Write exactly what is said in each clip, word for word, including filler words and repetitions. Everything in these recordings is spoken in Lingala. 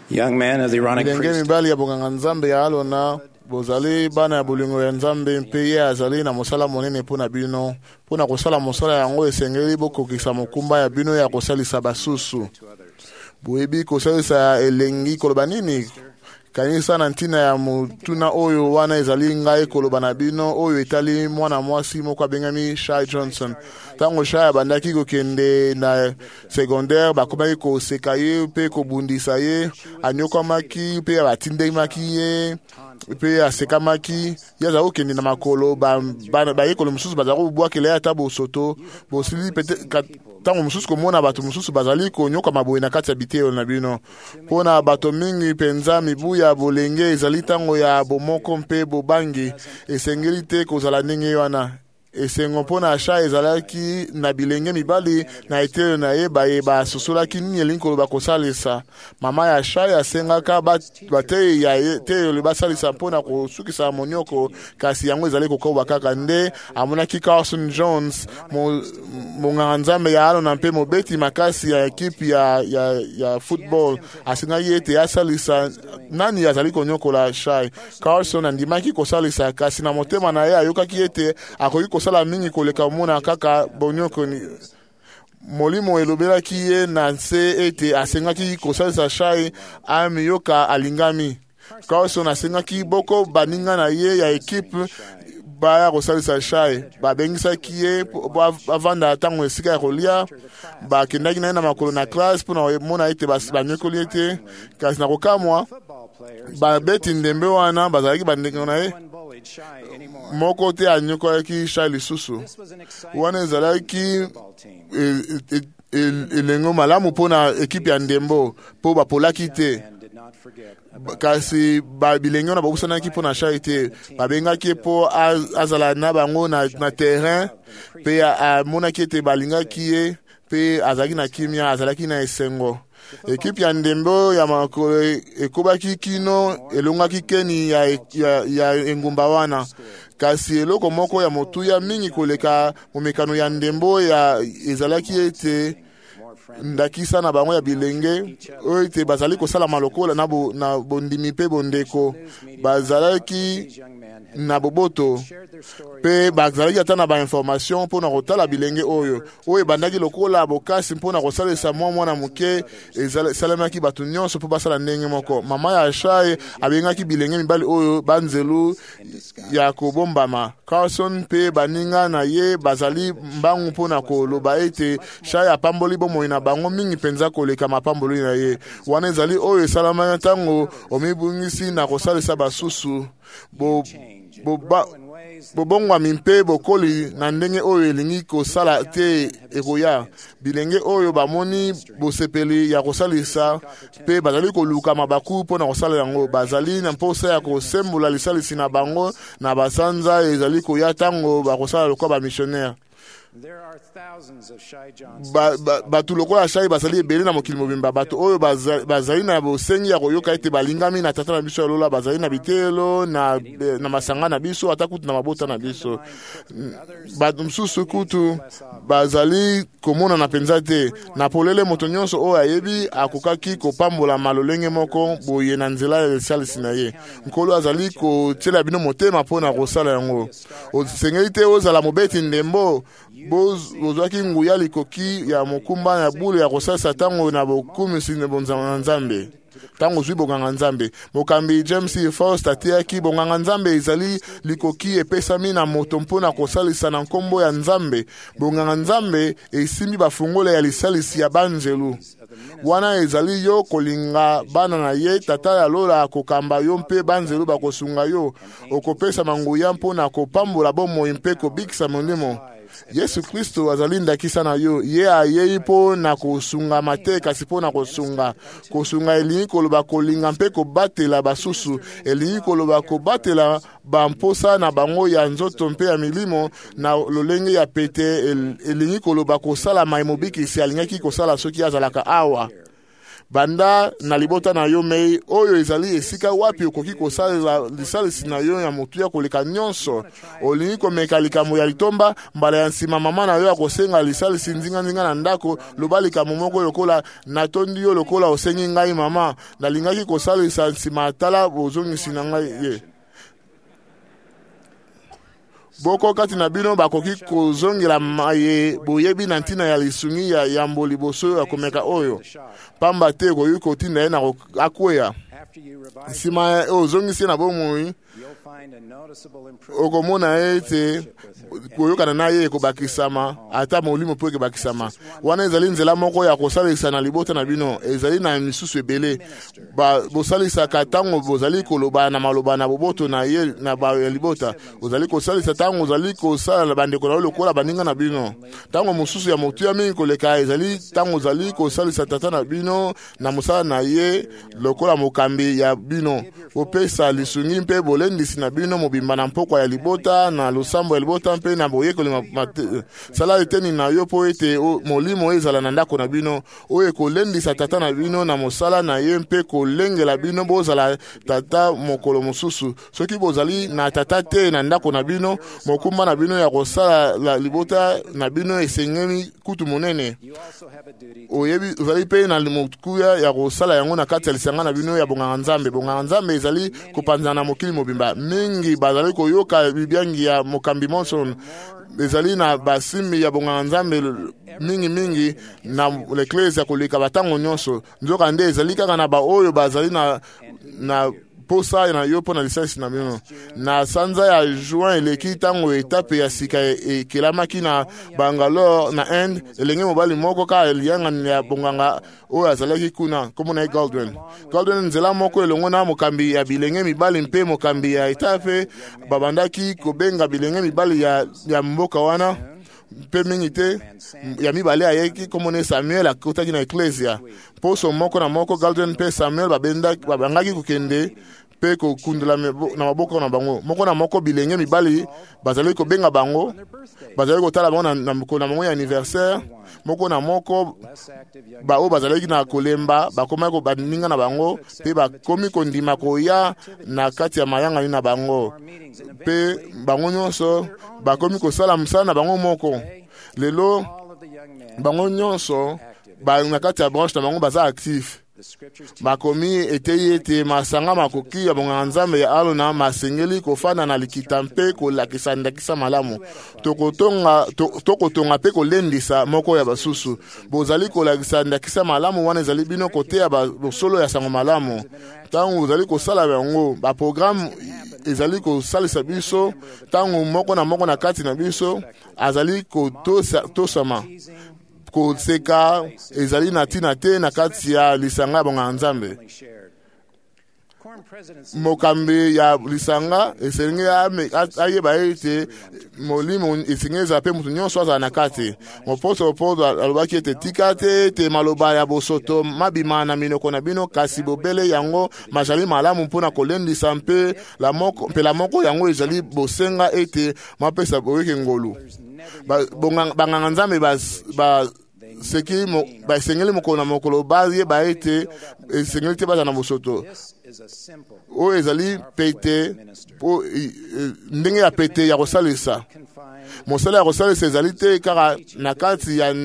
young man of the Aaronic Bilenge priesthood. mibali ya bonganga nzambe ya alona bozali bana ya bolingo ya nzambe mpe ye azali na mosala monene mpo na bino mpo na kosala mosala yango esengeli bokokisa mokumba ya bino ya kosalisa basusu. Boyebi kosalisa elengi koloba nini kanisa na ntina ya mutuna oyo wana ezali ngai koloba na bino oyo etali mwana mwasi moko abengami Shai Johnson. Tango Shai abandaki kokende na secondaire bakomaki koseka ye mpe kobundisa ye, anyokamaki mpe batindemaki ye mpe asekamaki ye aza kokende na makolo bayekolo mosusu bazali kobwakela ye ata bosoto bosili pete tango mosusu komona bato mosusu bazali konyoka maboye na kati ya bitelo na bino. Mpona bato mingi penza mibu ya bolenge ezali tango ya bomoko mpe bobangi esengeli te kozala ndenge wana. Esengo mpona Shai ezalaki na bilenge mibali na etelo na ye baye basosolaki nini elingi koloba kosalisa. Mama ya Shai asengaka bateyi ya etelo basalisa mpona kosukisa monyoko, kasi yango ezali kokoba kaka nde amonaki Carson Jones monganga nzambe ya alona mpe mobeti makasi ya ekipe ya, ya, ya football asengaki ete asalisa nani azali konyokola Shai. Carson andimaki kosalisa, kasi na motema na ye ayokaki ete akoki kosala mingi koleka mona kaka bonyoko ni molimo elobelaki ye na nse ete asengaki kosalisa Shai amiyoka alingami. Carson asengaki boko baninga na ye ya ekipe baya kosalisa Shai, babengisaki ye bavanda tango esika ya kolia, bakendaki na ye na makolo na classe mpona mona ete banyokoli ete, kasi na kokamwa babeti ndembe wana bazalaki bandenge na ye moko te anyokolaki Shai lisusu. Wana ezalaki elengo malamu mpona ekipe ya ndembo mpo bapolaki te, kasi bilenge wana bakusanaki mpona Shai te, babengaki mpo azala na bango na, na terrain mpe amonaki ete balingaki ye mpe azalaki na kimia, azalaki na esengo. Ekipe ya ndembo ya makolo ekobaki kino elongaki keni ya, ya, ya engumba wana, kasi eloko moko ya motuya mingi koleka momekano ya ndembo ya ezalaki ete ndakisa na bango ya bilenge oyo ete bazali kosala malokola na, bo, na bondimi mpe bondeko bazalaki na boboto mpe bazalaki ata na bainformation mpona kotala bilenge oyo oyo ebandaki lokola bokasi mpona kosalisa mwa mwana moke esalemaki bato nyonso mpo basala ndenge moko. Mama ya Shai abengaki bilenge mibali oyo banzelu ya kobombama. Carson mpe baninga na ye bazali mbangu mpona koloba ete Shai apamboli bomoi na bango mingi penza koleka mapamboli na ye. Wana ezali oyo esalamaka ntango omibungisi na kosalisa basusu bo boba bobongwami mpe bokoli na ndenge oyo elingi kosala te ekoya. Bilenge oyo bamoni bosepeli ya kosalisa mpe bazali koluka mabaku mpona kosala yango, bazali na mposa ya kosembola lisalisi na bango na basanza ezali koya tango bakosala lokwa bamissionnaire. Bato lokola Shai bazali ebele na mokili mobimba, bato oyo bazali na bosengi ya koyoka ete balingami na tata na biso ya lola, bazali na bitelo na, na masanga na biso ata kutu na mabota na biso. Bato msusu kutu bazali komona na penza te na polele moto nyonso oyo ayebi akokaki kopambola malolenge moko boye na nzela ya esalisi na ye. Nkolo azali kotiela bino motema mpona kosala yango. Osengeli te ozala mobeti ndembo bozwaki nguya likoki ya mokumba ya bulu ya kosalisa tango na bokumisi na bonzanga nzambe tango zwi bonganga nzambe. Mokambi James E. Faust atiaki bonganga nzambe ezali likoki epesami na moto mpona kosalisa na nkombo ya nzambe. Bonganga nzambe esimbi bafungole ya lisalisi ya banzelu. Wana ezali yo kolinga bana na ye tata ya lola kokamba yo mpe banzelu bakosunga yo, okopesa manguya mpona kopambola bomoi mpe kobikisa molimo. Yesu Kristo azali ndakisa na yo, ye ayei mpo na kosunga mate kasi mpo na kosunga. Kosunga elingi koloba kolinga mpe kobatela basusu, elingi koloba kobatela bamposa na bango ya nzoto mpe ya milimo na lolenge ya pete, elingi koloba kosala maimobikisi alingaki kosala soki azalaka awa. banda na libota na yo mei oyo ezali esika wapi okoki kosalela lisalisi na yo ya motuya koleka nyonso olingi komeka likambo ya litomba mbala ya nsima mama na yo akosenga lisalisi ndinga-ndinga na ndako loba likambo moko lokola natondi yo lokola osengi ngai mama nalingaki kosalisa nsima tala bozongisi na ngai ye boko kati na bino bakoki kozongela maye boyebi na ntina ya lisungi ya yambo liboso ya komeka oyo pamba te koyi kotinda ye na akweya nsima ozongisi na bomoi okomona ete koyokana na ye ekobakisama ata molimo mpo ekobakisama wana ezali nzela moko ya kosalisa na libota na bino ezali na misusu ebele bosalisaka ntango bozali koloba na maloba na boboto na ye na libota ozali kosalisa ntango ozali kosala na bandeko na yo lokola baninga na bino ntango mosusu ya motuya mingi koleka ezali ntango ozali kosalisa tata na bino na mosala na ye lokola mokambi ya bino opesa lisungi mpe bolendisi na bino mobimba na mpoko ya libota na losambo ya libota mpe na boyekoli sala eteni na yo mpo ete molimo ezala na ndako na bino oyo ekolendisa tata na bino na mosala na ye mpe kolengela bino bozala tata mokolo mosusu soki bozali na tata te na ndako na bino mokumba na bino ya kosala libota na bino esengeli kutu monene oyebi ozali mpe na mokuya ya kosala yango na kati ya lisanga na bino ya bonganga nzambe bonganga nzambe ezali kopanzana na mokili mobimba mingi bazali koyoka bibiangi ya mokambi monson ezali na basimbi ya bonganga nzambe mingi mingi na l'eklezia koleka batango nyonso nzoka nde ezali kaka na baoyo bazali na na posa na yo pona lisansi na bino na sanza ya juin eleki tango etape ya sika ekelamaki na Bangalore na Inde elenge mobali moko ka elianga ya bonganga oyo azalaki kuna komona Galdwin Galdwin nzela moko elongo na mokambi ya bilenge mibali mpe mokambi ya etape babandaki kobenga bilenge mibali ya, ya mboka wana mpe mingi te ya mibale ayeki komone Samuel akotaki na eklezia poso moko na moko Galdwin mpe Samuel babangaki kokende mpe kokundela na maboko na bango moko na moko bilenge mibali bazali kobenga bango bazali kotala bango na mokolo na bango ya anniversaire moko na moko bao bazali na kolemba bakoma ko baninga na bango mpe bakomi kondima koya na kati ya mayanga na bango mpe bango nyonso bakomi kosala msala na bango moko lelo bango nyonso ba na kati ya branche na bango baza actif bakomi etei ete masanga makoki ya bonganga nzambe ya alona masengeli kofana na likita mpe kolakisa ndakisa malamu tokotonga tokotonga mpe kolendisa moko ya basusu bozali kolakisa ndakisa malamu wana ezali bino kote ya bosolo ya sango malamu ntango ozali kosala yango baprogramme ezali kosalisa biso ntango moko na moko na kati na biso azali kotosama koseka ezali na tina te na kati ya lisanga bonganga nzambe mokambi ya lisanga esengi ayeba ete molimo esengi ezala mpe mutu nyonso azala na kati moposo opoto alobaki ete tika te ete maloba ya bosoto mabima na minoko na bino kasi bobele yango mazali malamu mpona kolendisa mpe la moko mpe la moko yango ezali bosenga ete mapesa boyeke ngolu banganga nzambe ba seki basengeli mokolo na mokolo baye baete esengeli te baza na bosoto oyo ezali pete ndenge ya pete ya kosalisa mosala ya kosalisa ezali te kaka na kati ya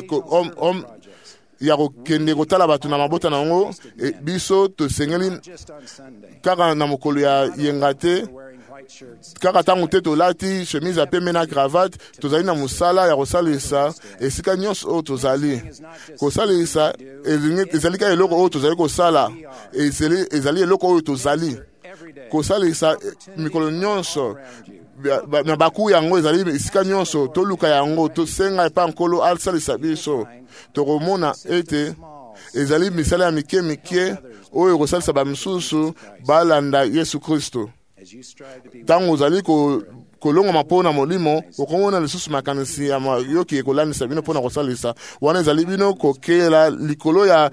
ya kokende kotala bato na mabota na yango biso tosengeli kaka na mokolo ya yenga te kaka tango te tolati chemise ya pembe na cravate tozali na mosala ya kosalisa esika nyonso oyo tozali kosalisa ezali kaka eloko oyo tozali kosala ezali eloko oyo tozali kosalisa mikolo nyonso na baku yango ezali esika nyonso toluka yango tosenga epa nkolo asalisa biso tokomona ete ezali misala ya mike mike oyo kosalisa bamisusu balanda Yesu Kristo tango ozali kolonga mapona molimo okomona lisusu makanisi ya yoki ekolandisa bino mpona kosalisa wana ezali bino kokela likolo ya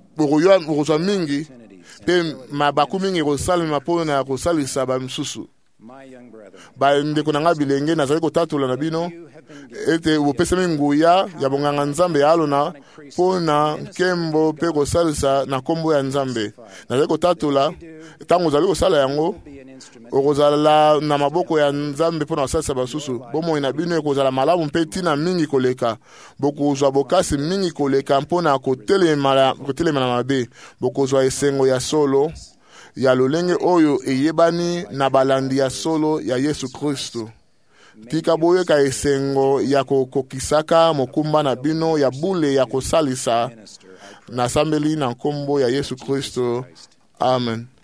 bokozwa mingi mpe mabaku mingi kosalema mpona kosalisa bamisusu bandeko na nga bilenge nazali kotatula na bino ete bopesami nguya ya bonganga nzambe ya alona mpo na nkembo mpe kosalisa na nkombo ya nzambe. Nazali kotatula ntango ozali kosala yango okozala na maboko ya nzambe mpo na kosalisa basusu. Bomoi na bino ekozala malamu mpe ntina mingi koleka, bokozwa bokasi mingi koleka mpo na kotelemela na mabe, bokozwa esengo ya solo ya lolenge oyo eyebani na balandi ya solo ya Yesu Kristo. Tika boyeka esengo ya kokokisaka mokumba na bino ya bule ya kosalisa na sambeli na nkombo ya Yesu Kristo. Amen.